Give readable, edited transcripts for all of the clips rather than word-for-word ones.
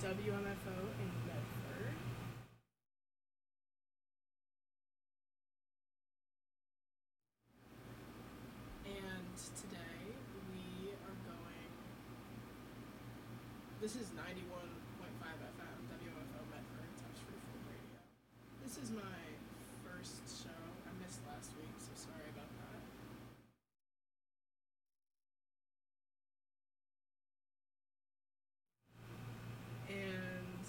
WMFO in Medford. And today we are going. This is 91.5 FM, WMFO Medford, Touch Freeform Radio. This is my first show. I missed last week, so sorry about that. And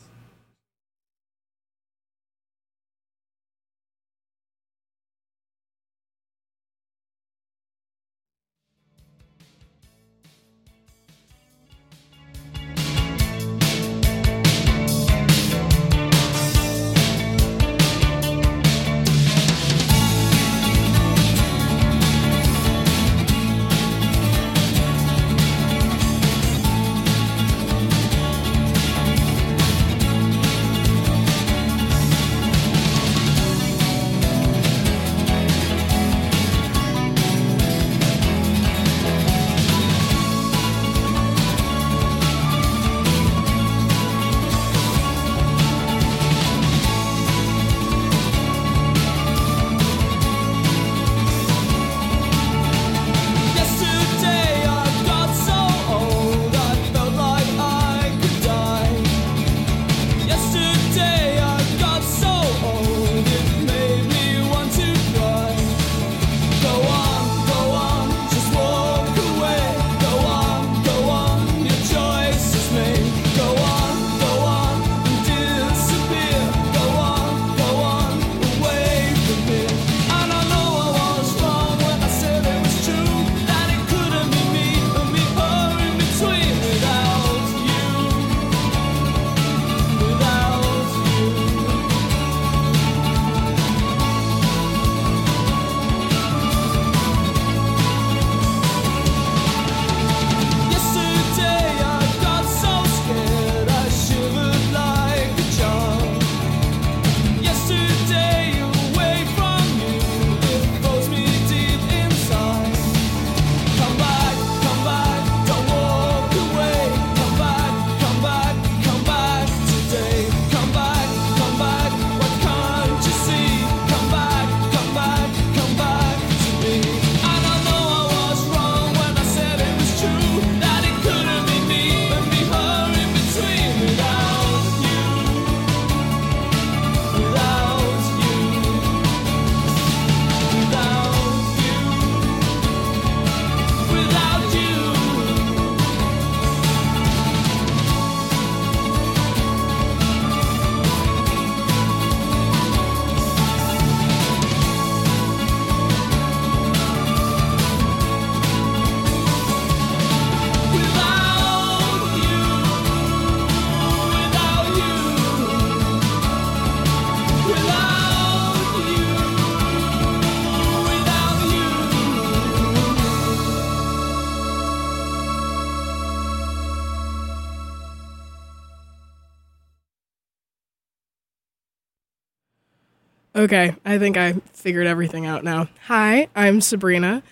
okay, I think I figured everything out now. Hi, I'm Sabrina.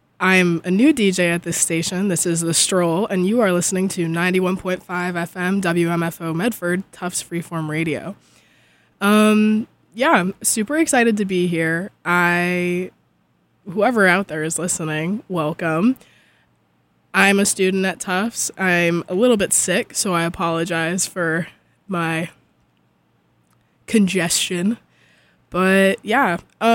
I'm a new DJ at this station. This is The Stroll, and you are listening to 91.5 FM WMFO Medford, Tufts Freeform Radio. Yeah, I'm super excited to be here. Whoever out there is listening, welcome. I'm a student at Tufts. I'm a little bit sick, so I apologize for my congestion. But yeah,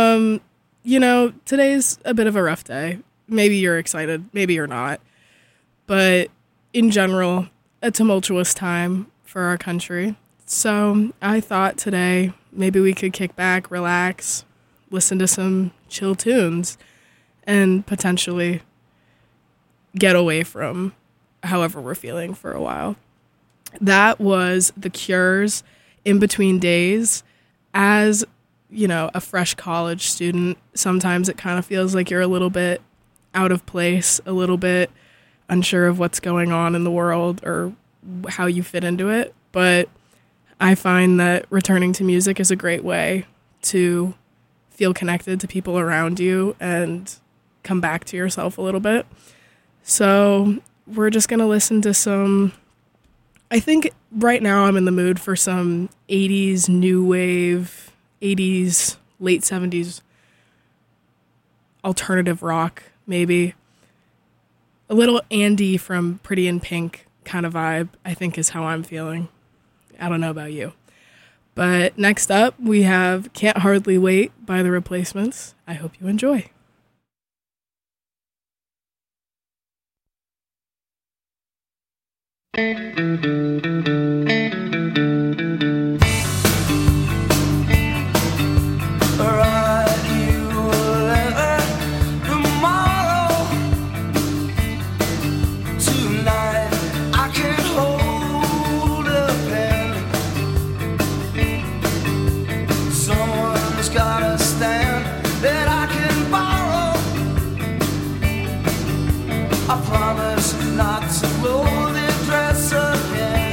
today's a bit of a rough day. Maybe you're excited, maybe you're not. But in general, a tumultuous time for our country. So I thought today maybe we could kick back, relax, listen to some chill tunes, and potentially get away from however we're feeling for a while. That was The Cure's In Between Days. As, a fresh college student, sometimes it kind of feels like you're a little bit out of place, a little bit unsure of what's going on in the world or how you fit into it. But I find that returning to music is a great way to feel connected to people around you and come back to yourself a little bit. So we're just going to listen to some I think right now I'm in the mood for some 80s new wave, 80s, late 70s alternative rock, maybe. A little Andy from Pretty in Pink kind of vibe, I think, is how I'm feeling. I don't know about you. But next up, we have Can't Hardly Wait by The Replacements. I hope you enjoy. I promise not to blow the dress again.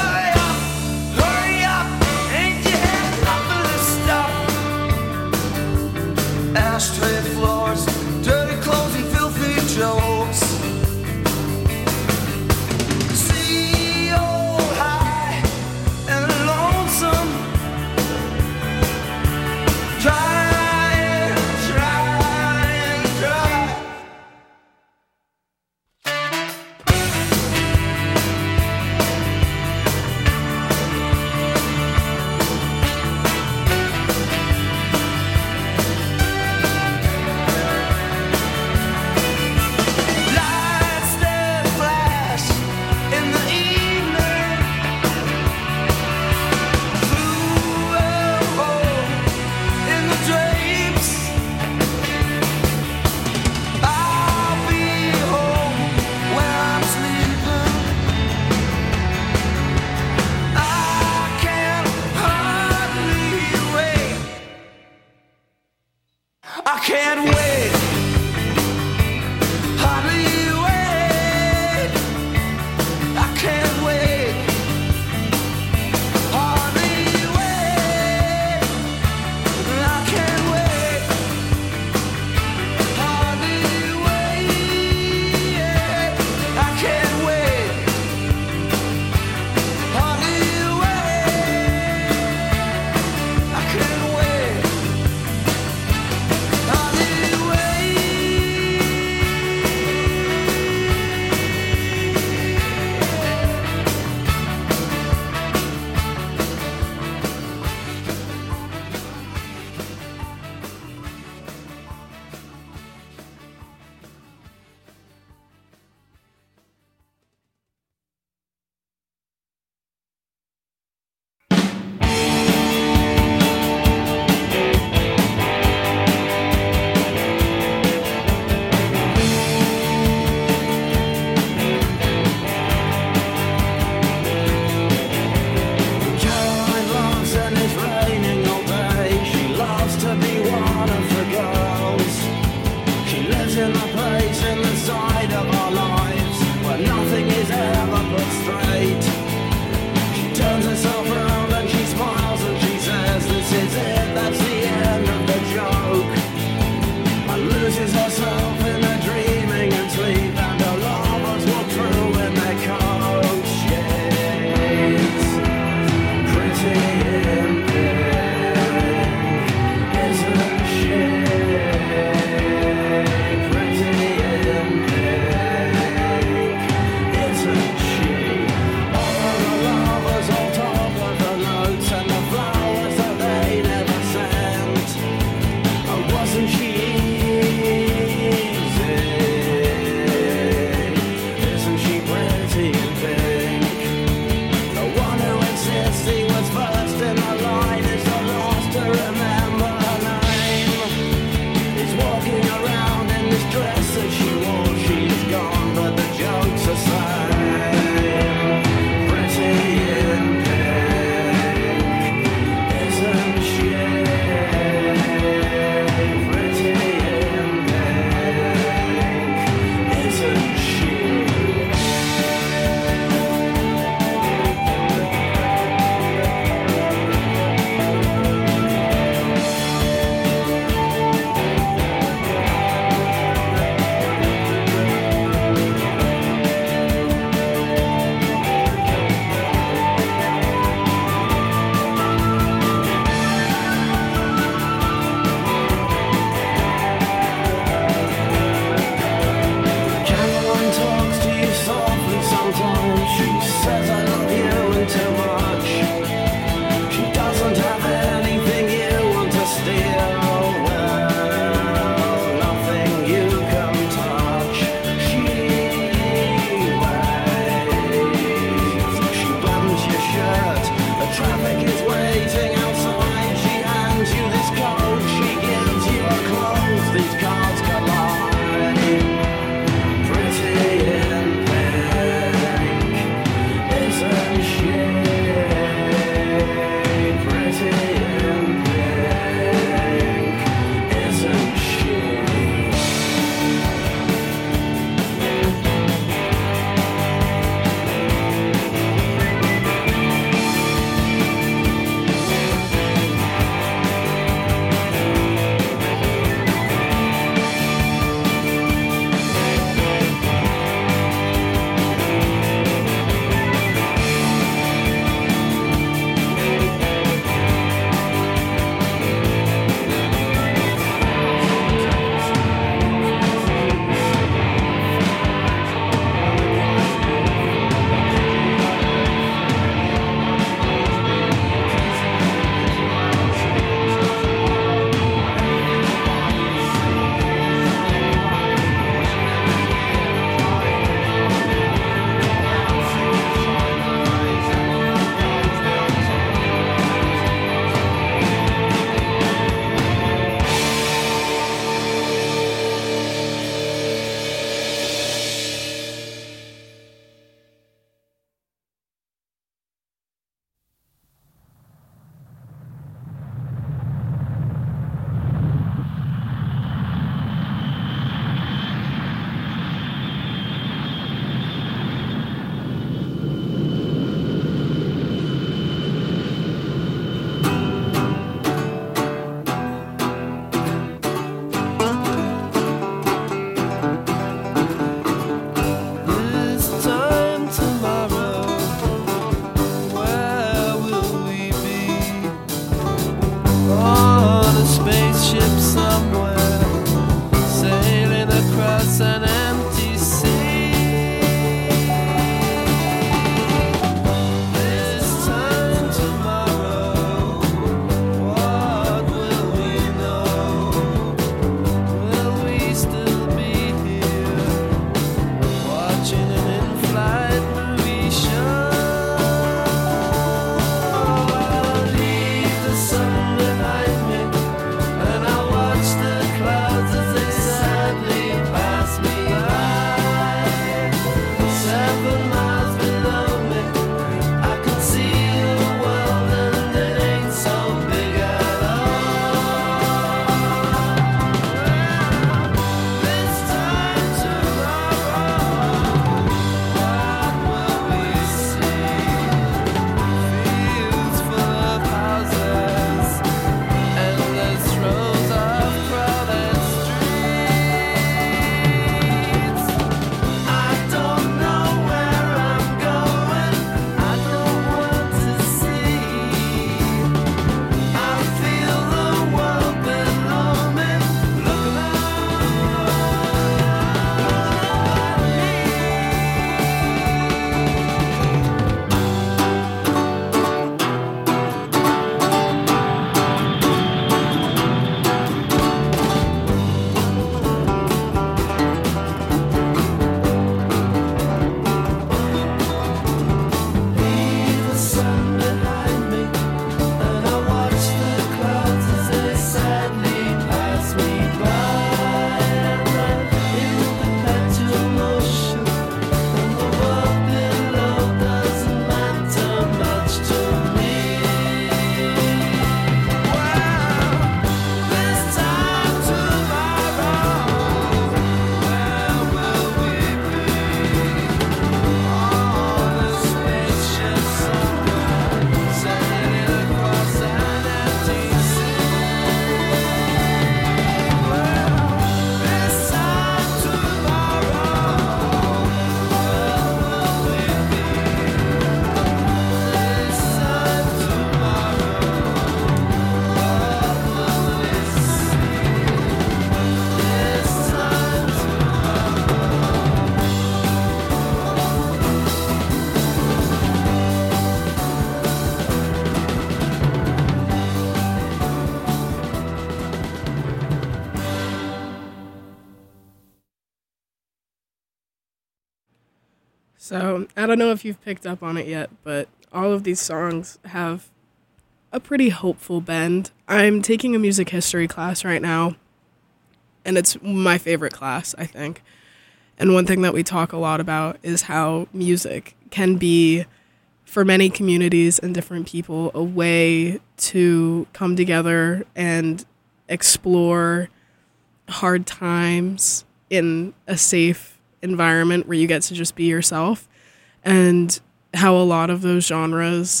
So, I don't know if you've picked up on it yet, but all of these songs have a pretty hopeful bend. I'm taking a music history class right now, and it's my favorite class, I think. And one thing that we talk a lot about is how music can be, for many communities and different people, a way to come together and explore hard times in a safe environment where you get to just be yourself, and how a lot of those genres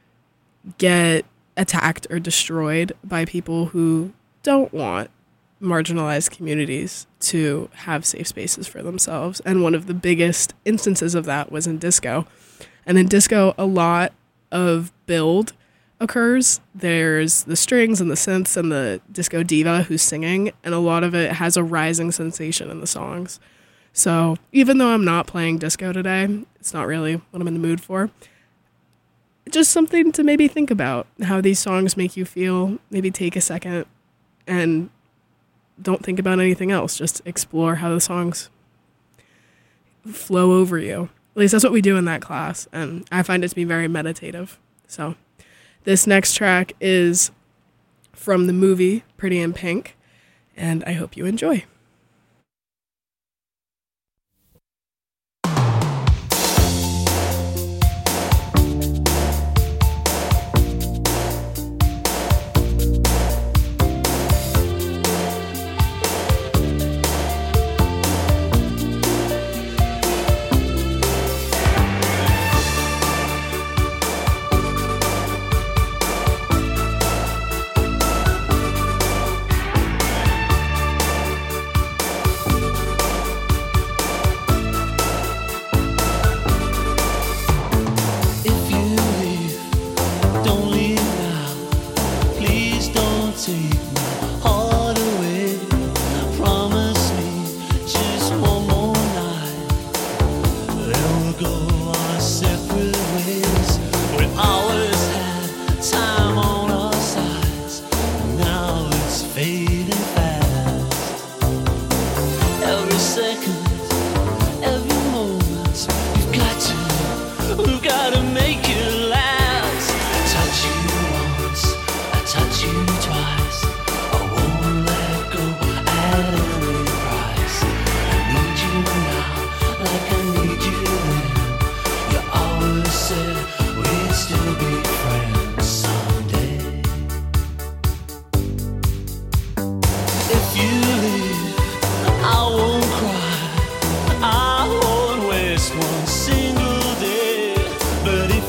get attacked or destroyed by people who don't want marginalized communities to have safe spaces for themselves. And one of the biggest instances of that was in disco. And in disco, a lot of build occurs. There's the strings and the synths and the disco diva who's singing, and a lot of it has a rising sensation in the songs. So even though I'm not playing disco today, it's not really what I'm in the mood for. Just something to maybe think about, how these songs make you feel. Maybe take a second and don't think about anything else. Just explore how the songs flow over you. At least that's what we do in that class, and I find it to be very meditative. So this next track is from the movie Pretty in Pink, and I hope you enjoy. But if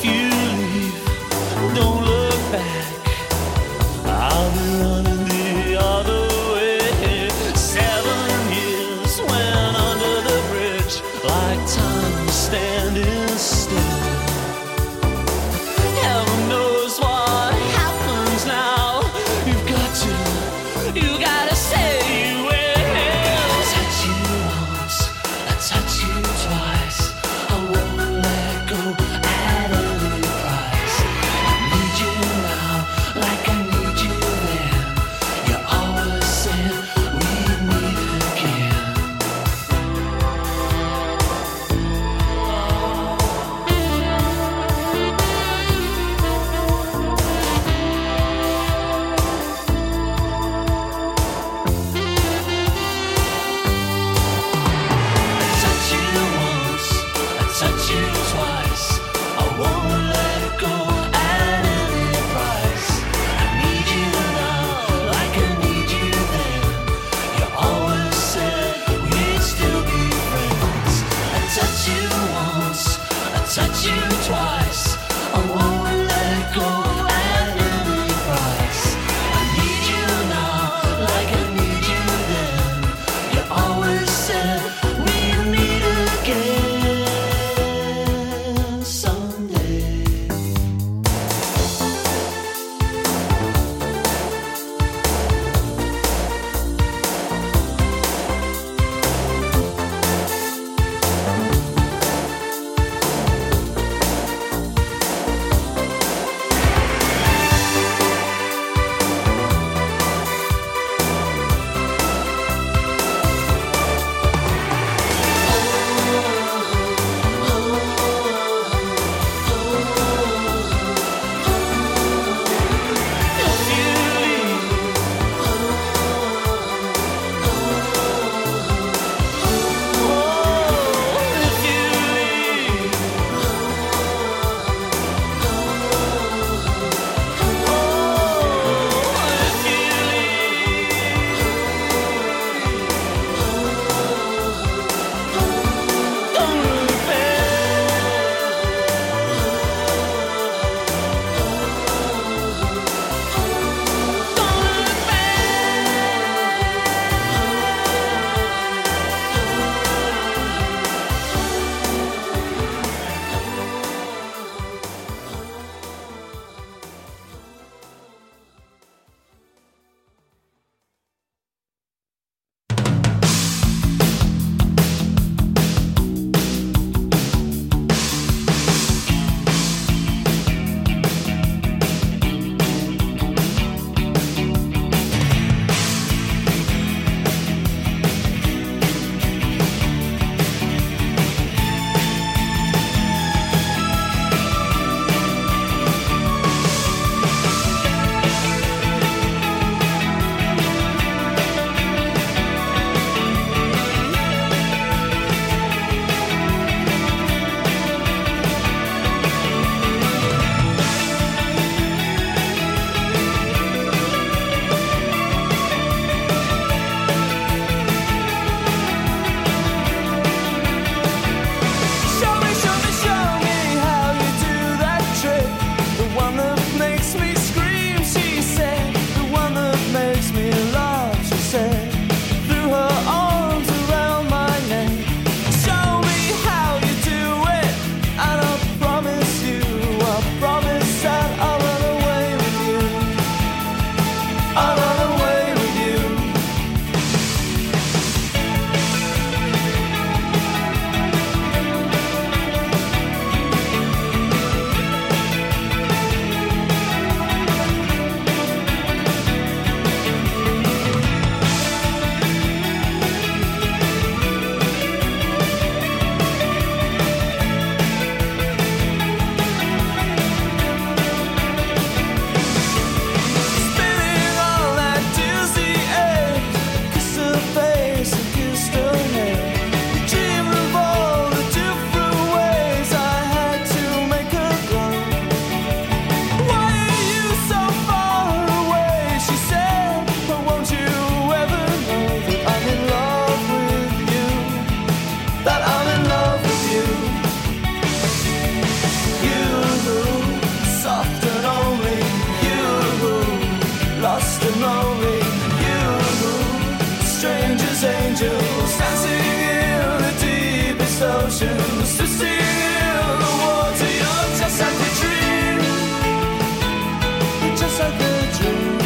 oceans to steal the water. You're just like a dream. You're just like a dream.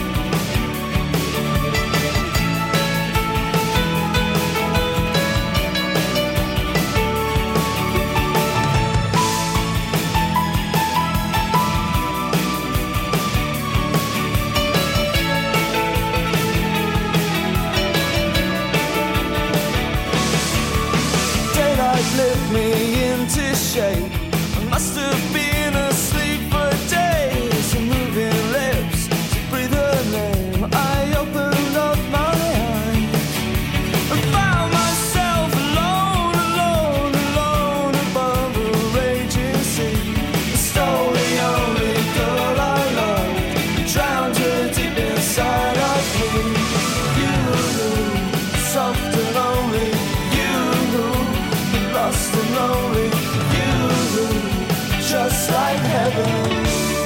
Lift me into shape. I must have been asleep for days. And moving lips to breathe her name. I opened up my eyes and found myself alone, alone, alone above a raging sea. I stole the only girl I loved, drowned her deep inside of me. You, soft and lonely, lost and lonely, you, just like heaven.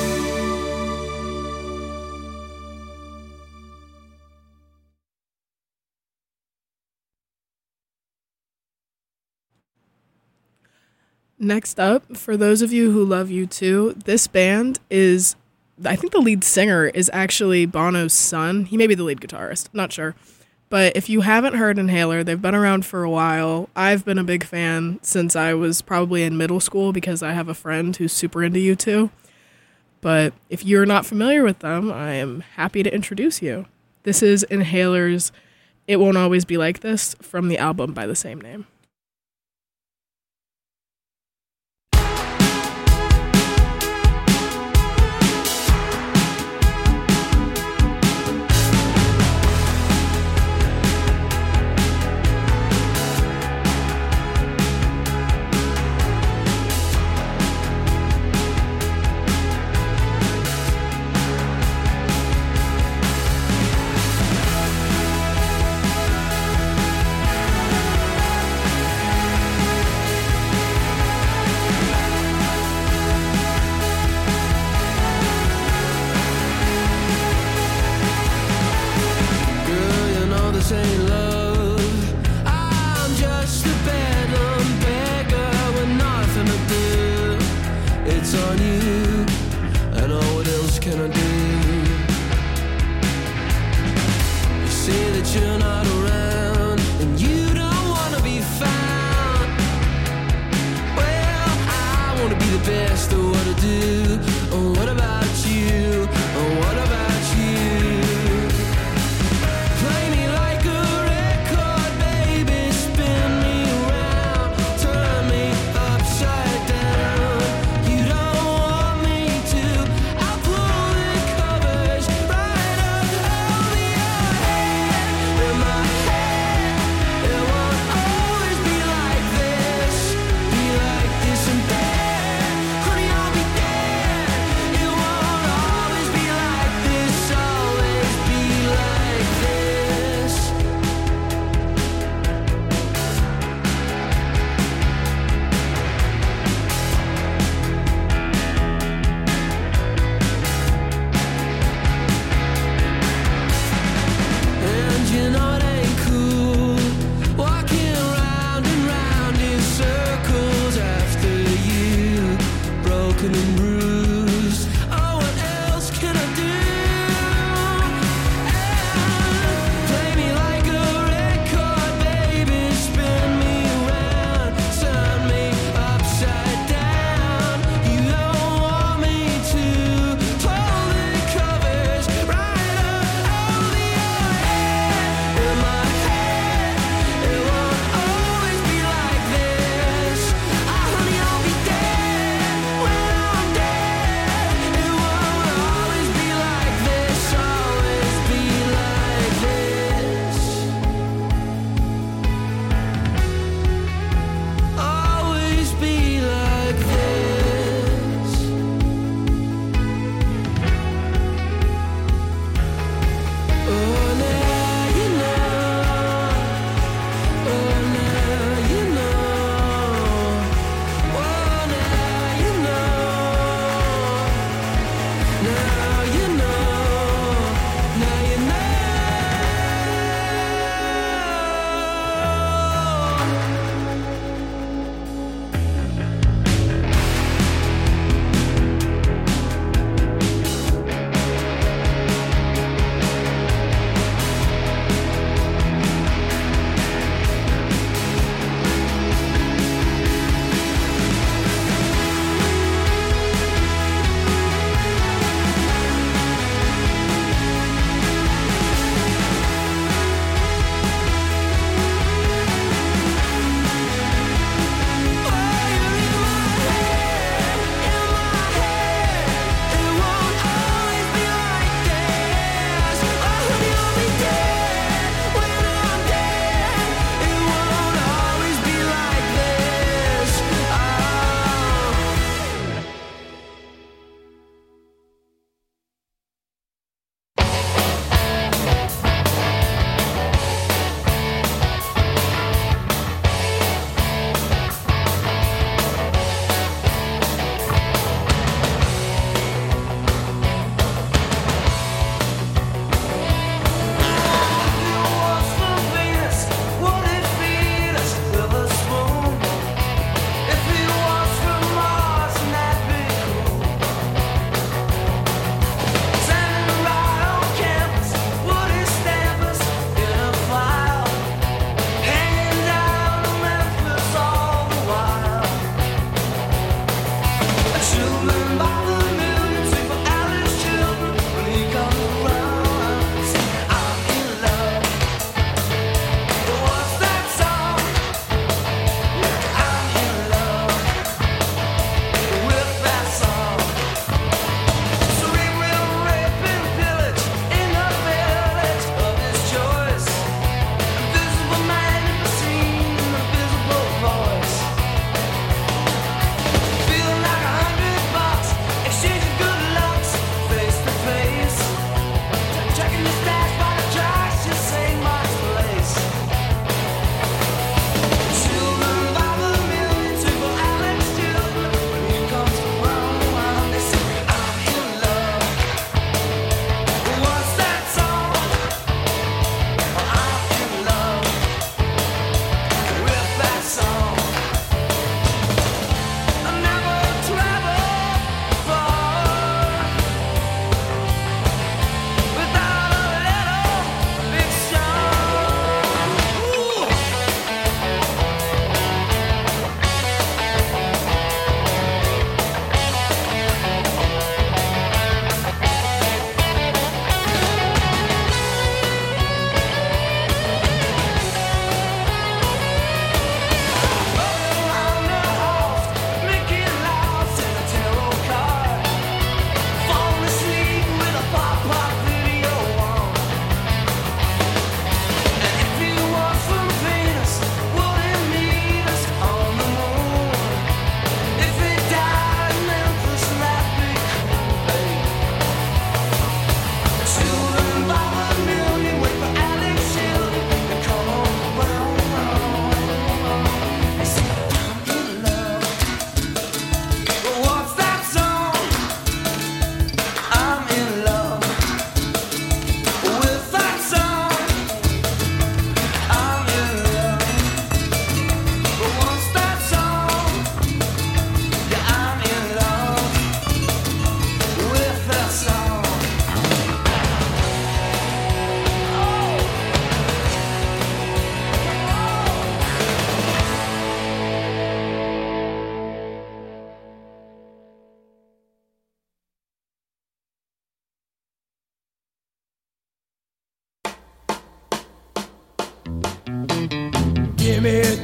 Next up, for those of you who love U2, this band is, I think the lead singer is actually Bono's son. He may be the lead guitarist, not sure. But if you haven't heard Inhaler, they've been around for a while. I've been a big fan since I was probably in middle school because I have a friend who's super into U2. But if you're not familiar with them, I am happy to introduce you. This is Inhaler's It Won't Always Be Like This from the album by the same name. Honey, I'll be there.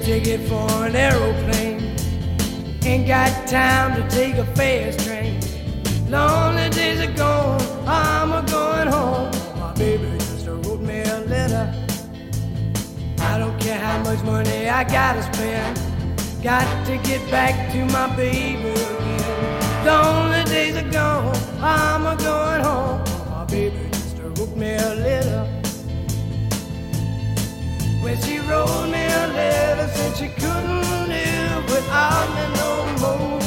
ticket for an aeroplane. Ain't got time to take a fast train. Lonely days are gone, I'm a-going home. My baby just wrote me a letter. I don't care how much money I gotta spend. Got to get back to my baby again. Lonely days are gone, I'm a-going home. My baby just wrote me a letter. When she wrote me a letter, said she couldn't live without me no more.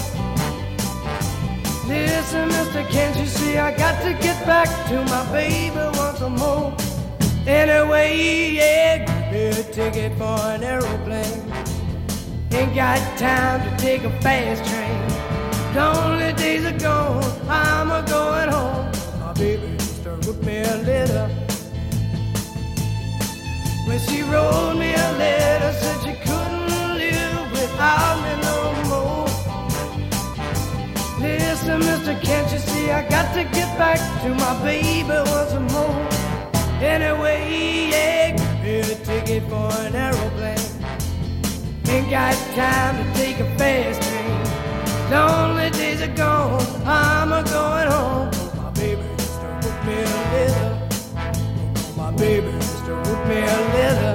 Listen, mister, can't you see I got to get back to my baby once more? Anyway, yeah, give me a ticket for an aeroplane. Ain't got time to take a fast train. Lonely days are gone, I'm a-going home. My baby just wrote me a letter. When she wrote me a letter, said she couldn't live without me no more. Listen, mister, can't you see I got to get back to my baby once more? Anyway, yeah, give me a ticket for an aeroplane. Ain't got time to take a fast train. Lonely days are gone, I'm a-going home. My baby just wrote me a letter. My baby just wrote me a letter.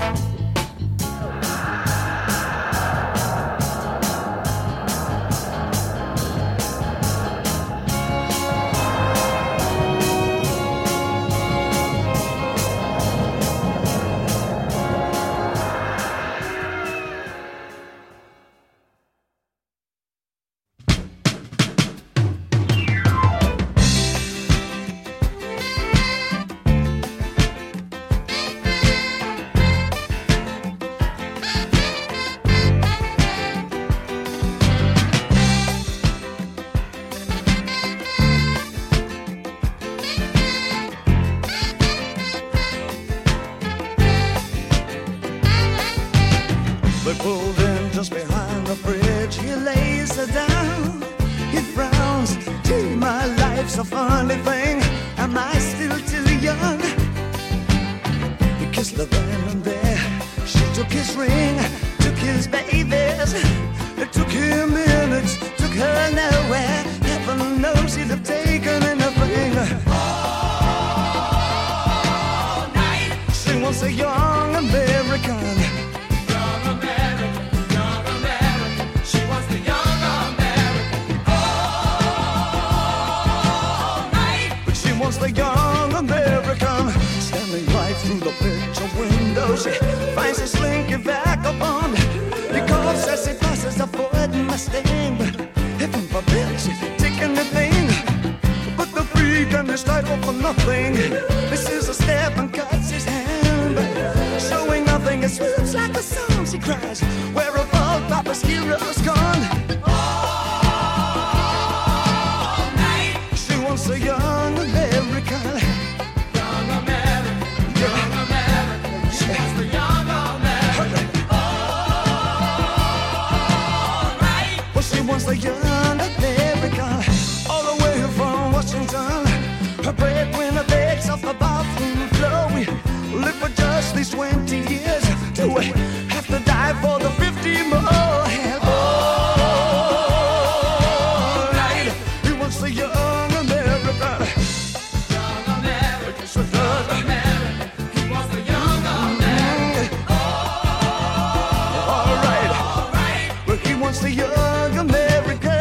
They pulled in just behind the bridge. He lays her down. He frowns. Gee, my life's a funny thing. Am I still too young? He kissed her then and there. She took his ring, took his babies. It took him minutes, took her nowhere. Heaven knows he'd have taken anything. All night. She was a young American. The young American standing right through the picture window. She finds a slinky vagabond. He calls as he passes a Ford Mustang. Heaven forbid she'd take anything but the freak and his title for nothing. This is a step and cuts his hand, showing nothing. It swoops like a song. She cries, where have all Papa's heroes gone? All night. She wants a young American. Young American, young American. She wants the young American. All right. Well, she wants the young American. All the way from Washington. Her breadwinner begs off the bathroom floor. We live for just these 20 years. Do we have to die for the 50 more? Hell, all right. He wants the young American. Young American, so does American. He wants the young American. All right, well, he wants the young American.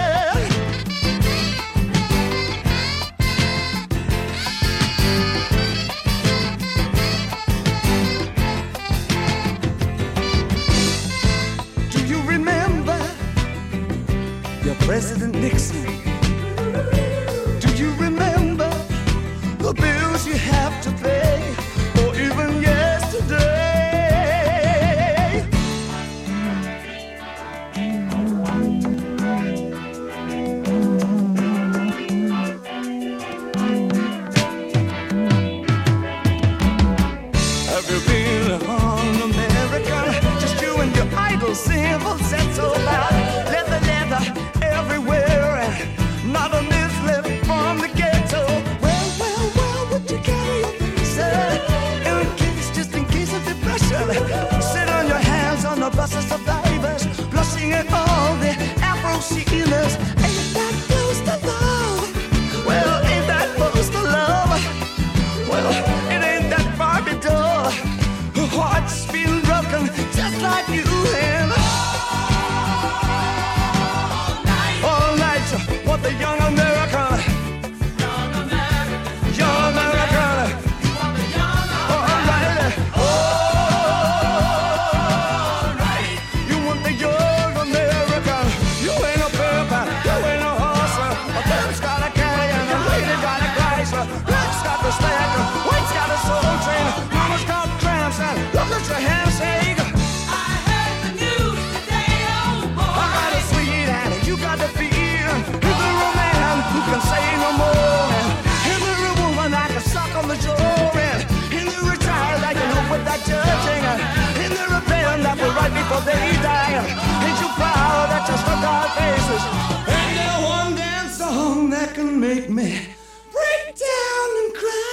Do you remember your President Nixon? Do you remember the bills you have to pay, or even yesterday? Have you been on America? Just you and your idle simple set so loud. Leather, leather everywhere, and not a miss left from the ghetto. Well, well, well, would you carry a visa? In case, just in case of depression. Sit on your hands on the happiness. Ain't that close to love? Well, ain't that close to love? Well, it ain't that far to do. Her heart's been broken just like you have. All night, what the young American. Young American. All right. All right. You want the young American. You ain't a paper, you ain't a horse. A bird's got a carry and a lady got a Chrysler. Black's got the stack, white's got a soul train. Mama's got cramps and look at your hands shake. I heard the news today, oh boy. I got a sweet hand, you got the feet. Is there a man who can say no more? Is there a woman I can suck on the jaw? Is there a child I can help with that judging? Is there a pen that will write before they die? Ain't you proud that you struck our faces? Ain't there one dance song that can make me break down and cry?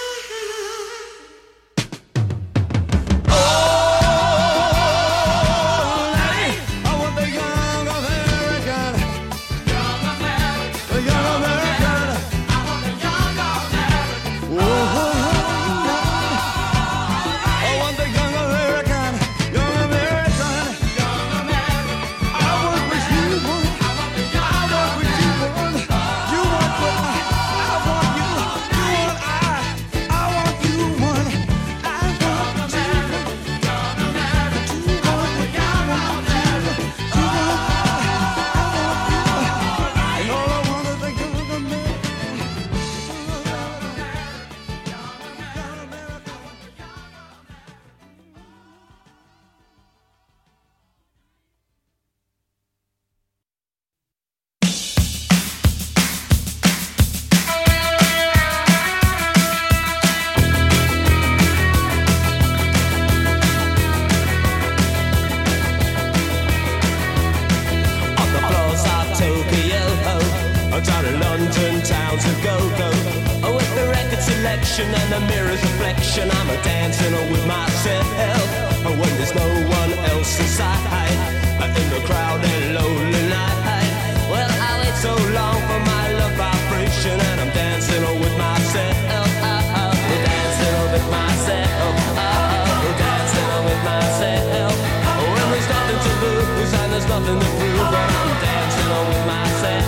And the mirror's reflection, I'm a dancing with myself. When there's no one else inside, in the crowded lonely night. Well, I wait so long for my love vibration, and I'm dancing with myself. Dancing with myself. Dancing with myself. When there's nothing to lose and there's nothing to prove, but I'm dancing with myself.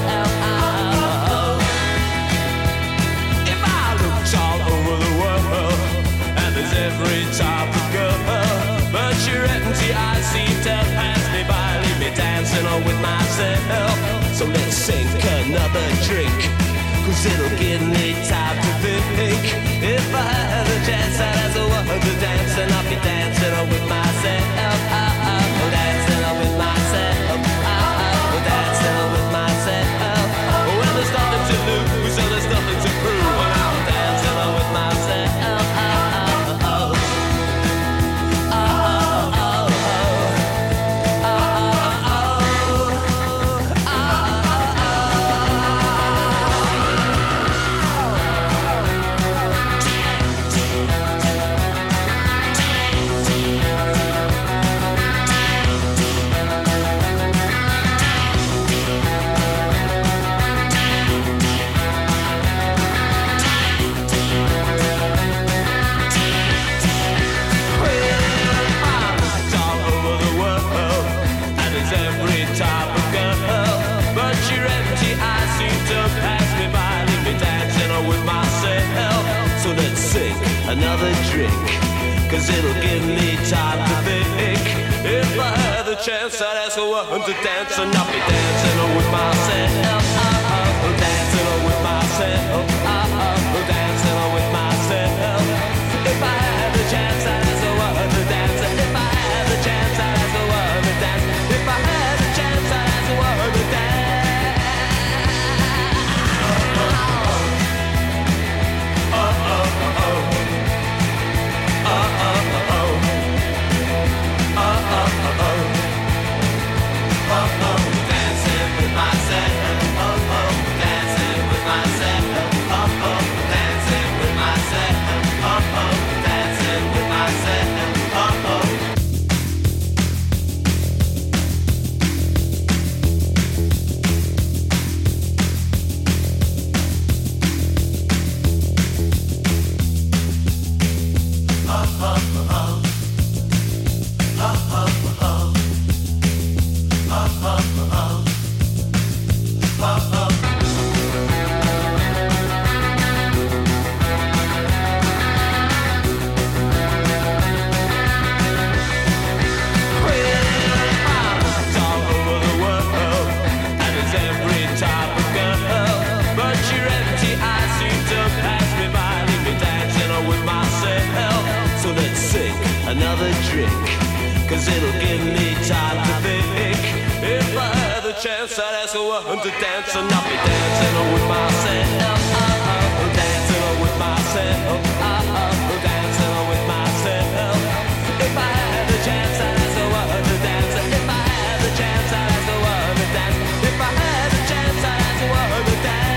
Every type of girl, but you're empty, I see to pass me by. Leave me dancing on with myself. So let's sink another drink, cause it'll give me time to think. If I had a chance, I'd ask a woman to dance, and I'll be dancing on with myself. Dancing on with myself. Dancing on with myself. Well, there's nothing to lose, so there's nothing to prove, and I'm dancing on with myself. Another drink, cause it'll give me time to think. If I had the chance, I'd ask a woman to dance, and I'll be dancing with myself. Dancing with myself. Dancing with myself. If I had the chance, I'd ask a woman to dance. If I had the chance, I'd ask a woman to dance. If I had the chance, I'd ask a woman to dance. Dancing with myself, dancing with myself. Another drink, cause it'll give me time to think. If I had the chance, I'd ask a woman to dance, and I'll be dancing with myself. Dancing with myself. Dancing with myself. If I had the chance, I'd ask a woman to dance. If I had the chance, I'd ask a woman to dance. If I had the chance, I'd ask a woman to dance.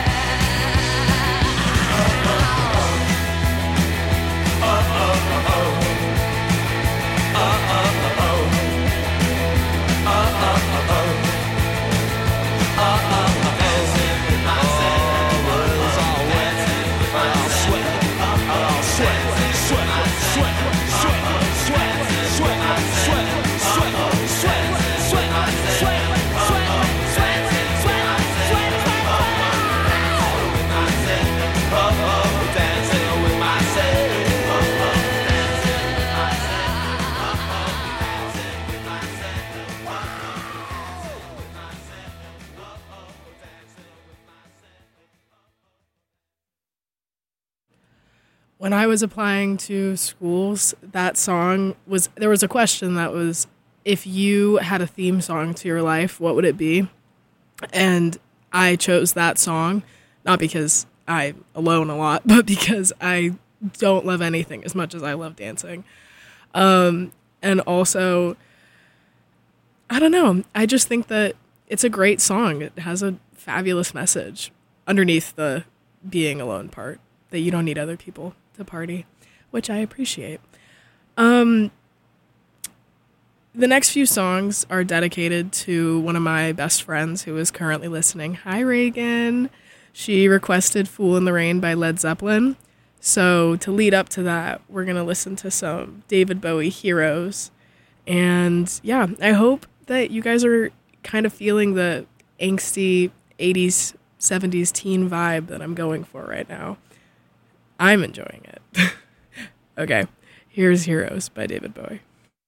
When I was applying to schools, that song was, there was a question that was, if you had a theme song to your life, what would it be? And I chose that song, not because I'm alone a lot, but because I don't love anything as much as I love dancing. And also, I don't know, I just think that it's a great song. It has a fabulous message underneath the being alone part, that you don't need other people to party, which I appreciate. The next few songs are dedicated to one of my best friends who is currently listening. Hi, Reagan. She requested Fool in the Rain by Led Zeppelin. So to lead up to that, we're going to listen to some David Bowie Heroes. And yeah, I hope that you guys are kind of feeling the angsty 80s, 70s teen vibe that I'm going for right now. I'm enjoying it. Okay, here's Heroes by David Bowie.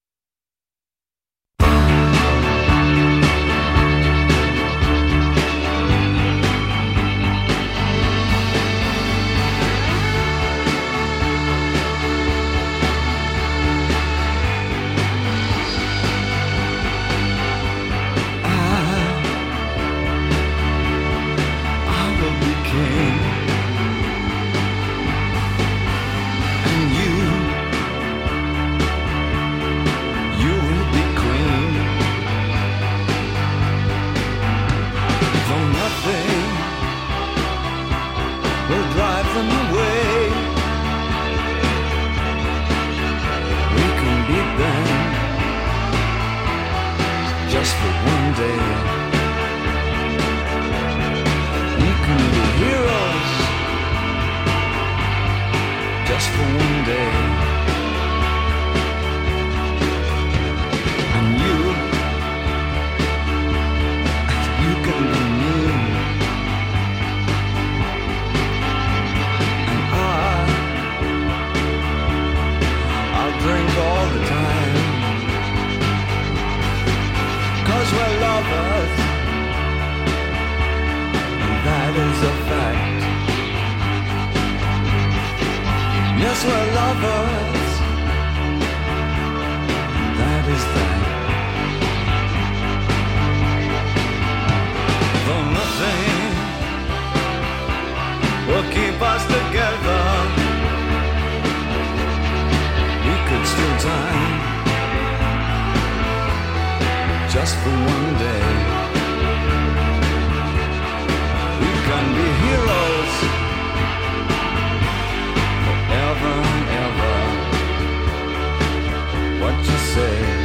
I will be king. Just for one day, we can be heroes. Just for one day, and you can be me, and I'll drink all the time. 'Cause we're lovers, and that is a fact. Yes, we're lovers, and that is that. Though nothing will keep us together, we could still die. Just for one day, we can be heroes forever and ever. What you say?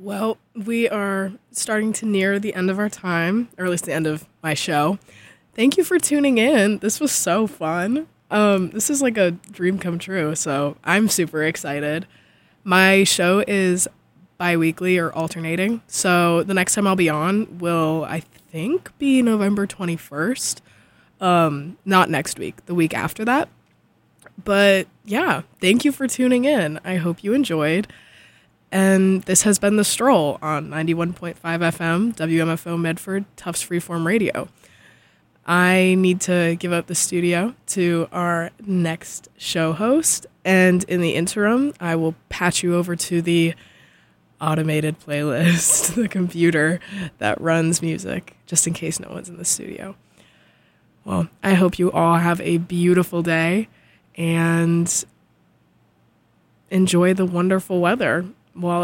Well, we are starting to near the end of our time, or at least the end of my show. Thank you for tuning in. This was so fun. This is like a dream come true, so I'm super excited. My show is bi-weekly or alternating, so the next time I'll be on will, I think, be November 21st. Not next week, the week after that. But yeah, thank you for tuning in. I hope you enjoyed. And this has been The Stroll on 91.5 FM, WMFO Medford, Tufts Freeform Radio. I need to give up the studio to our next show host. And in the interim, I will patch you over to the automated playlist, the computer that runs music, just in case no one's in the studio. Well, I hope you all have a beautiful day and enjoy the wonderful weather while